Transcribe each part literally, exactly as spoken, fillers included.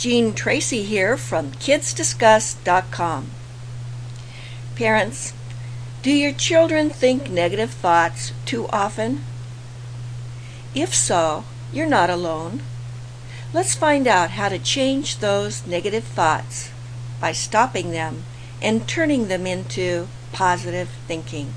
Jean Tracy here from kids discuss dot com. Parents, do your children think negative thoughts too often? If so, you're not alone. Let's find out how to change those negative thoughts by stopping them and turning them into positive thinking.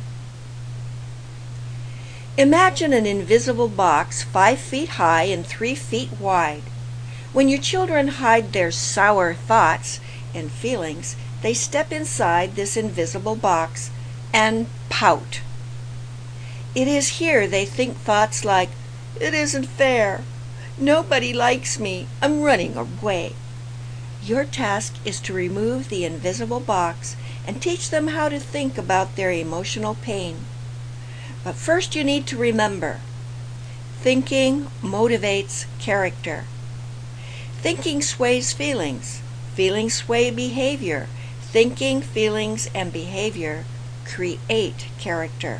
Imagine an invisible box five feet high and three feet wide. When your children hide their sour thoughts and feelings, they step inside this invisible box and pout. It is here they think thoughts like, "It isn't fair. Nobody likes me. I'm running away." Your task is to remove the invisible box and teach them how to think about their emotional pain. But first you need to remember, thinking motivates character. Thinking sways feelings. Feelings sway behavior. Thinking, feelings, and behavior create character.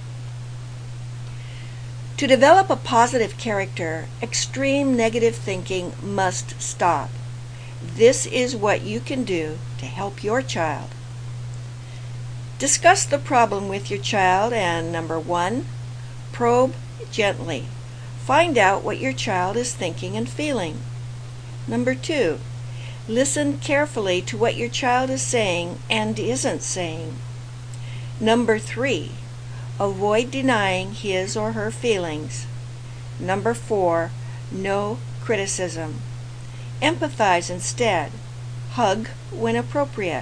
To develop a positive character, extreme negative thinking must stop. This is what you can do to help your child. Discuss the problem with your child and number one, probe gently. Find out what your child is thinking and feeling. Number two, listen carefully to what your child is saying and isn't saying. Number three, avoid denying his or her feelings. Number four, no criticism. Empathize instead. Hug when appropriate.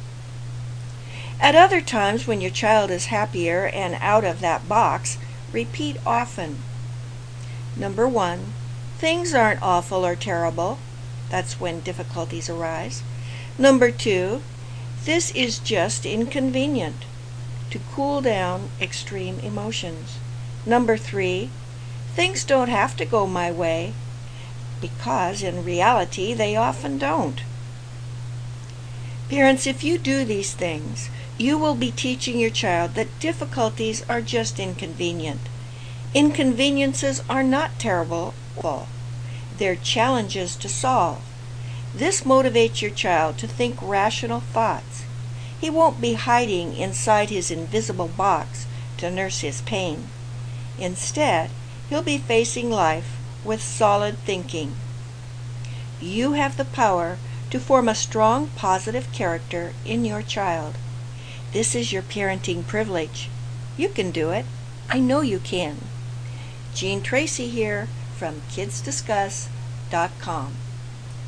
At other times when your child is happier and out of that box, repeat often. Number one, things aren't awful or terrible. That's when difficulties arise. Number two, this is just inconvenient, to cool down extreme emotions. Number three, things don't have to go my way, because in reality they often don't. Parents, if you do these things, you will be teaching your child that difficulties are just inconvenient. Inconveniences are not terrible. They're challenges to solve. This motivates your child to think rational thoughts. He won't be hiding inside his invisible box to nurse his pain. Instead, he'll be facing life with solid thinking. You have the power to form a strong, positive character in your child. This is your parenting privilege. You can do it. I know you can. Jean Tracy here from kids discuss dot com.